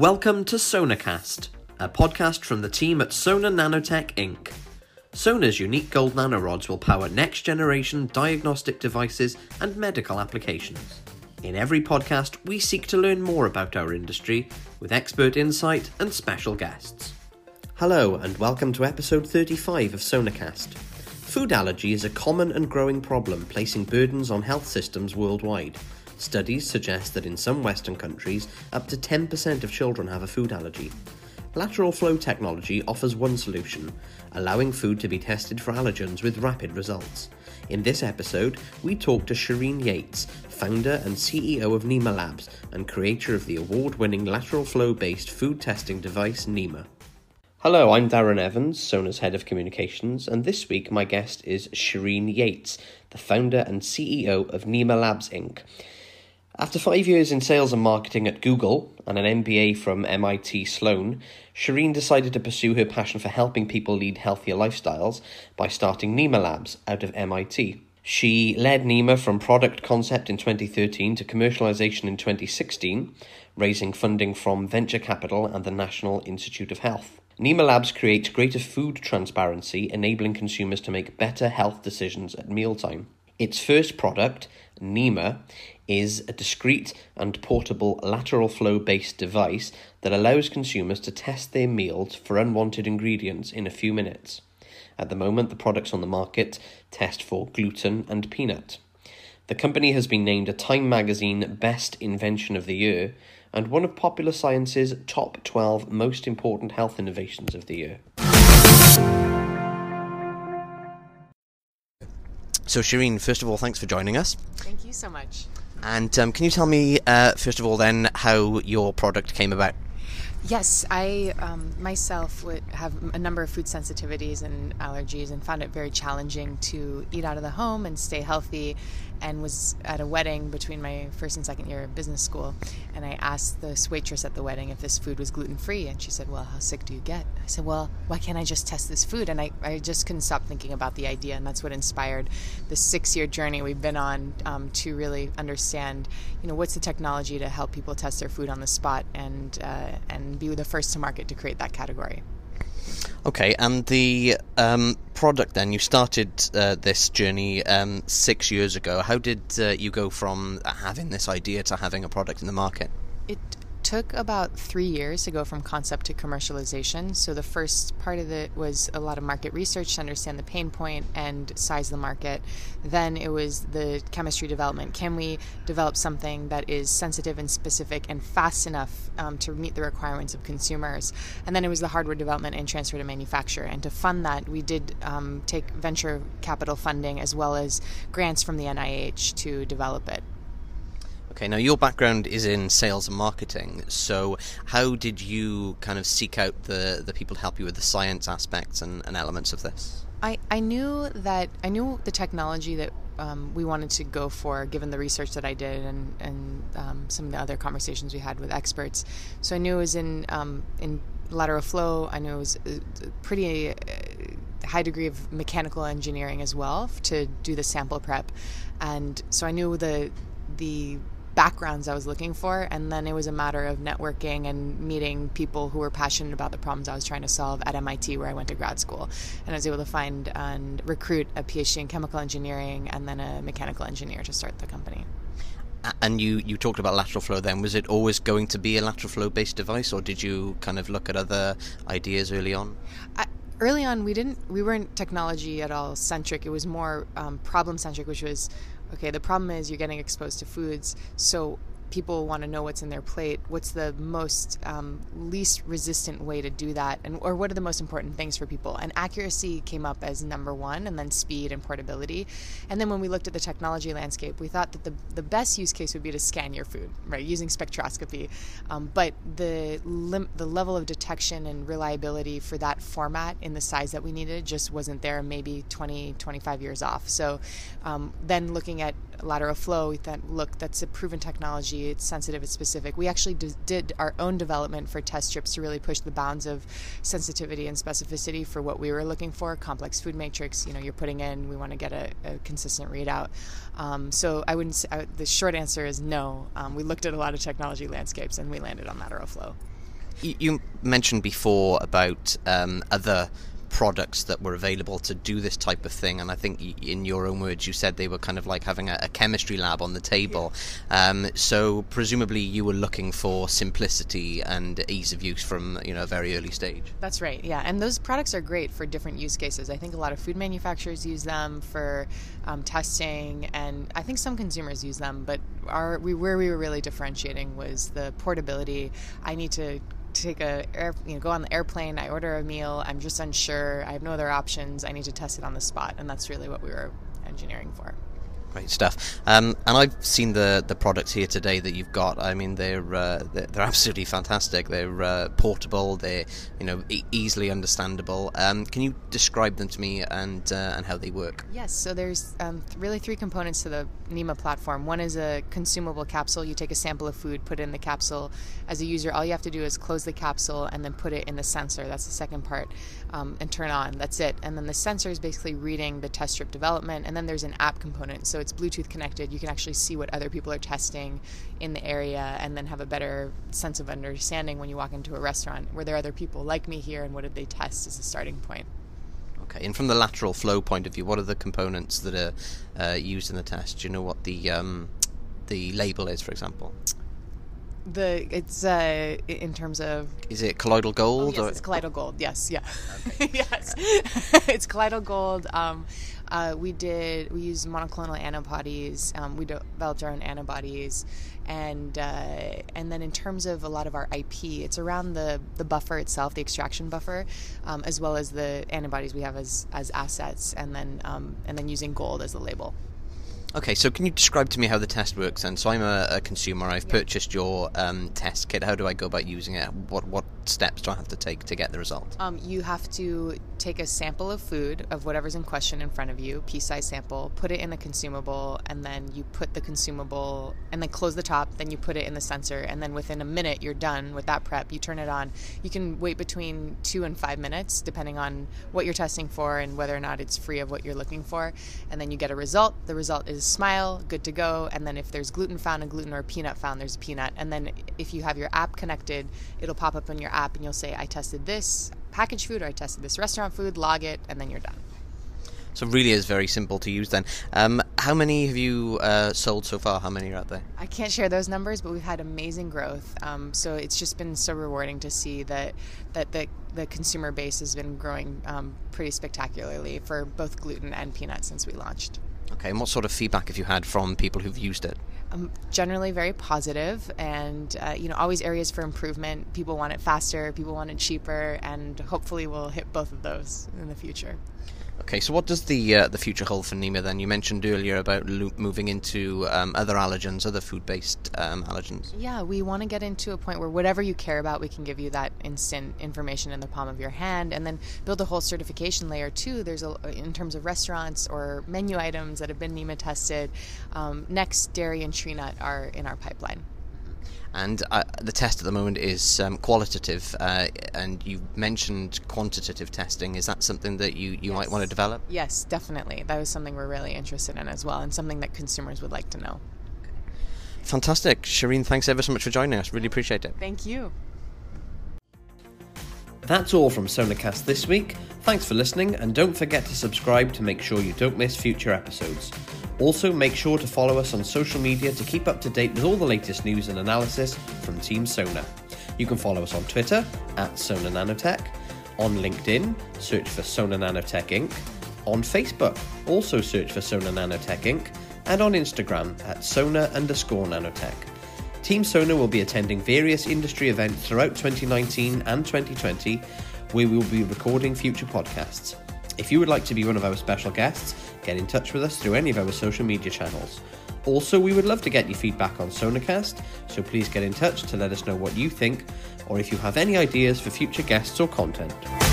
Welcome to Sonacast, a podcast from the team at Sona Nanotech Inc. Sona's unique gold nanorods will power next-generation diagnostic devices and medical applications. In every podcast, we seek to learn more about our industry with expert insight and special guests. Hello, and welcome to episode 35 of Sonacast. Food allergy is a common and growing problem, placing burdens on health systems worldwide. Studies suggest that in some Western countries, up to 10% of children have a food allergy. Lateral flow technology offers one solution, allowing food to be tested for allergens with rapid results. In this episode, we talk to Shireen Yates, founder and CEO of Nima Labs and creator of the award-winning lateral flow-based food testing device Nima. Hello, I'm Darren Evans, Sona's Head of Communications, and this week my guest is Shireen Yates, the founder and CEO of Nima Labs Inc. After 5 years in sales and marketing at Google and an MBA from MIT Sloan, Shireen decided to pursue her passion for helping people lead healthier lifestyles by starting Nima Labs out of MIT. She led Nima from product concept in 2013 to commercialization in 2016, raising funding from venture capital and the National Institute of Health. Nima Labs creates greater food transparency, enabling consumers to make better health decisions at mealtime. Its first product, Nima, is a discreet and portable lateral flow-based device that allows consumers to test their meals for unwanted ingredients in a few minutes. At the moment, the products on the market test for gluten and peanut. The company has been named a Time Magazine Best Invention of the Year and one of Popular Science's top 12 most important health innovations of the year. So Shireen, first of all, thanks for joining us. Thank you so much. And can you tell me, first of all then, how your product came about? Yes, I myself would have a number of food sensitivities and allergies and found it very challenging to eat out of the home and stay healthy, and was at a wedding between my first and second year of business school, and I asked this waitress at the wedding if this food was gluten-free, and she said, well, how sick do you get? I said, well, why can't I just test this food? And I just couldn't stop thinking about the idea, and that's what inspired the 6-year journey we've been on to really understand, what's the technology to help people test their food on the spot and be the first to market to create that category. Okay, and the product then, you started this journey 6 years ago. How did you go from having this idea to having a product in the market? It took about 3 years to go from concept to commercialization. So the first part of it was a lot of market research to understand the pain point and size the market. Then it was the chemistry development. Can we develop something that is sensitive and specific and fast enough to meet the requirements of consumers? And then it was the hardware development and transfer to manufacture. And to fund that, we did take venture capital funding as well as grants from the NIH to develop it. Okay, now your background is in sales and marketing, so how did you kind of seek out the people to help you with the science aspects and elements of this? I knew the technology that we wanted to go for, given the research that I did and some of the other conversations we had with experts. So I knew it was in lateral flow. I knew it was a pretty high degree of mechanical engineering as well to do the sample prep, and so I knew the backgrounds I was looking for, and then it was a matter of networking and meeting people who were passionate about the problems I was trying to solve at MIT, where I went to grad school, and I was able to find and recruit a PhD in chemical engineering and then a mechanical engineer to start the company. And you talked about lateral flow then. Was it always going to be a lateral flow based device, or did you kind of look at other ideas early on? Early on, we weren't technology at all centric. It was more problem centric, which was, okay, the problem is you're getting exposed to foods, so people want to know what's in their plate. What's the most least resistant way to do that, or what are the most important things for people? And accuracy came up as number one, and then speed and portability. And then when we looked at the technology landscape, we thought that the best use case would be to scan your food, right, using spectroscopy. But the level of detection and reliability for that format in the size that we needed just wasn't there, maybe 20-25 years off. So then looking at lateral flow, we thought, look, that's a proven technology. It's sensitive, it's specific. We actually did our own development for test strips to really push the bounds of sensitivity and specificity for what we were looking for. Complex food matrix, you're putting in, we want to get a consistent readout. So I wouldn't say, the short answer is no. We looked at a lot of technology landscapes and we landed on lateral flow. You mentioned before about other products that were available to do this type of thing, and I think in your own words you said they were kind of like having a chemistry lab on the table. So presumably you were looking for simplicity and ease of use from a very early stage. That's right, yeah, and those products are great for different use cases. I think a lot of food manufacturers use them for testing, and I think some consumers use them, but where we were really differentiating was the portability. I need to go on the airplane, I order a meal, I'm just unsure, I have no other options, I need to test it on the spot, and that's really what we were engineering for. Great stuff. And I've seen the products here today that you've got. I mean, they're absolutely fantastic. They're portable. They're easily understandable. Can you describe them to me and how they work? Yes. So there's really three components to the NEMA platform. One is a consumable capsule. You take a sample of food, put it in the capsule. As a user, all you have to do is close the capsule and then put it in the sensor. That's the second part, and turn on. That's it. And then the sensor is basically reading the test strip development. And then there's an app component. So it's Bluetooth connected. You can actually see what other people are testing in the area and then have a better sense of understanding when you walk into a restaurant. Were there other people like me here, and what did they test as a starting point? Okay, and from the lateral flow point of view, what are the components that are used in the test? Do you know what the label is, for example? It's in terms of, is it colloidal gold? Oh, yes, it's colloidal gold. Yes, yeah. Okay. Yes, it's colloidal gold. We used monoclonal antibodies. We developed our own antibodies, and then in terms of a lot of our IP, it's around the buffer itself, the extraction buffer, as well as the antibodies we have as assets, and then using gold as the label. Okay, so can you describe to me how the test works then? So I'm a consumer, I've purchased your test kit. How do I go about using it? What steps do I have to take to get the result? You have to take a sample of food, of whatever's in question in front of you, pea-sized sample, put it in the consumable, and then you put the consumable, and then close the top, then you put it in the sensor, and then within a minute you're done with that prep. You turn it on. You can wait between 2 and 5 minutes, depending on what you're testing for and whether or not it's free of what you're looking for, and then you get a result. The result is smile, good to go, and then if there's gluten found in gluten or peanut found, there's a peanut, and then if you have your app connected, it'll pop up on your app and you'll say, I tested this packaged food or I tested this restaurant food, log it, and then you're done. So it really is very simple to use then. How many have you sold so far? How many are out there? I can't share those numbers, but we've had amazing growth. So it's just been so rewarding to see that the consumer base has been growing pretty spectacularly for both gluten and peanut since we launched. Okay, and what sort of feedback have you had from people who've used it? Generally very positive, and always areas for improvement. People want it faster, people want it cheaper, and hopefully we'll hit both of those in the future. Okay, so what does the future hold for NEMA then? You mentioned earlier about moving into other allergens, other food-based allergens. Yeah, we want to get into a point where whatever you care about, we can give you that instant information in the palm of your hand, and then build a whole certification layer too. There's in terms of restaurants or menu items that have been NEMA tested. Next, dairy and tree nut are in our pipeline. And the test at the moment is qualitative, and you mentioned quantitative testing. Is that something that you might want to develop? Yes, definitely. That was something we're really interested in as well, and something that consumers would like to know. Fantastic. Shireen, thanks ever so much for joining us. Really appreciate it. Thank you. That's all from Sonacast this week. Thanks for listening, and don't forget to subscribe to make sure you don't miss future episodes. Also, make sure to follow us on social media to keep up to date with all the latest news and analysis from Team Sona. You can follow us on Twitter @Sona Nanotech, on LinkedIn, search for Sona Nanotech Inc., on Facebook, also search for Sona Nanotech Inc., and on Instagram @Sona_Nanotech. Team Sona will be attending various industry events throughout 2019 and 2020, where we will be recording future podcasts. If you would like to be one of our special guests, get in touch with us through any of our social media channels. Also, we would love to get your feedback on Sonacast, so please get in touch to let us know what you think, or if you have any ideas for future guests or content.